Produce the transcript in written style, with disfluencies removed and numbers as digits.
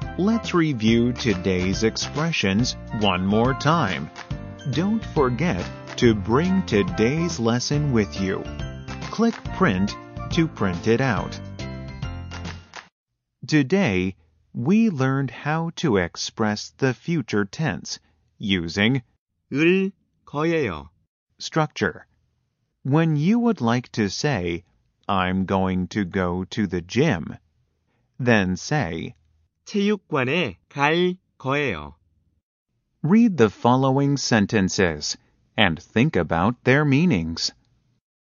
Let's review today's expressions one more time. Don't forget to bring today's lesson with you. Click Print to print it out. Today, we learned how to express the future tense using 을 거예요. structure. When you would like to say, I'm going to go to the gym, then say, 체육관에 갈 거예요. read the following sentences and think about their meanings.